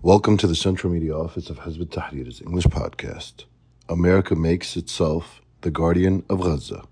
Welcome to the Central Media Office of Hizb ut-Tahrir's English podcast. America makes itself the guardian of Gaza.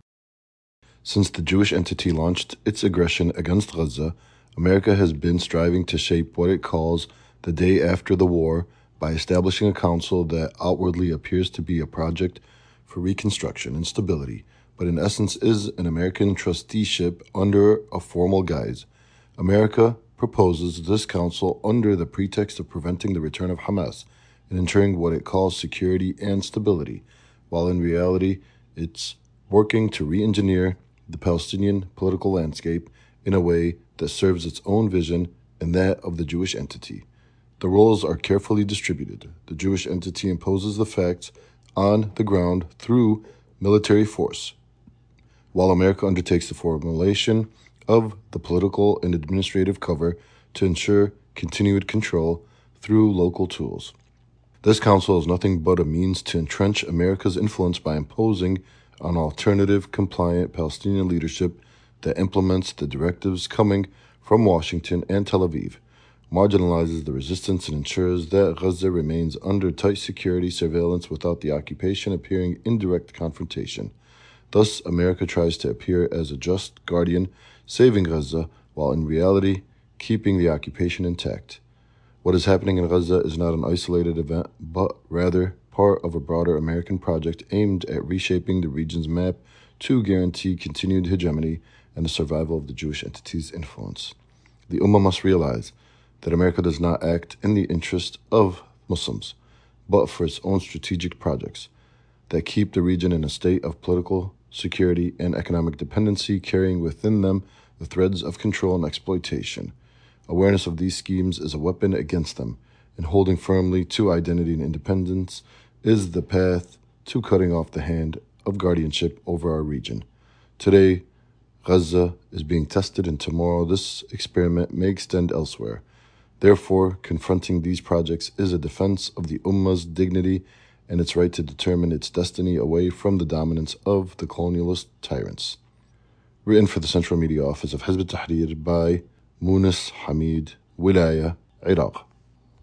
Since the Jewish entity launched its aggression against Gaza, America has been striving to shape what it calls the day after the war by establishing a council that outwardly appears to be a project for reconstruction and stability, but in essence is an American trusteeship under a formal guise. America proposes this council under the pretext of preventing the return of Hamas and ensuring what it calls security and stability, while in reality it's working to re-engineer the Palestinian political landscape in a way that serves its own vision and that of the Jewish entity. The roles are carefully distributed. The Jewish entity imposes the facts on the ground through military force, while America undertakes the formulation of the political and administrative cover to ensure continued control through local tools. This council is nothing but a means to entrench America's influence by imposing an alternative, compliant Palestinian leadership that implements the directives coming from Washington and Tel Aviv, marginalizes the resistance, and ensures that Gaza remains under tight security surveillance without the occupation appearing in direct confrontation. Thus, America tries to appear as a just guardian, saving Gaza, while in reality, keeping the occupation intact. What is happening in Gaza is not an isolated event, but rather part of a broader American project aimed at reshaping the region's map to guarantee continued hegemony and the survival of the Jewish entity's influence. The Ummah must realize that America does not act in the interest of Muslims, but for its own strategic projects that keep the region in a state of political security and economic dependency, carrying within them the threads of control and exploitation. Awareness of these schemes is a weapon against them, and holding firmly to identity and independence is the path to cutting off the hand of guardianship over our region. Today, Gaza is being tested, and tomorrow this experiment may extend elsewhere. Therefore, confronting these projects is a defense of the Ummah's dignity and its right to determine its destiny away from the dominance of the colonialist tyrants. Written for the Central Media Office of Hizb ut-Tahrir by Munis Hamid, Wilaya, Iraq.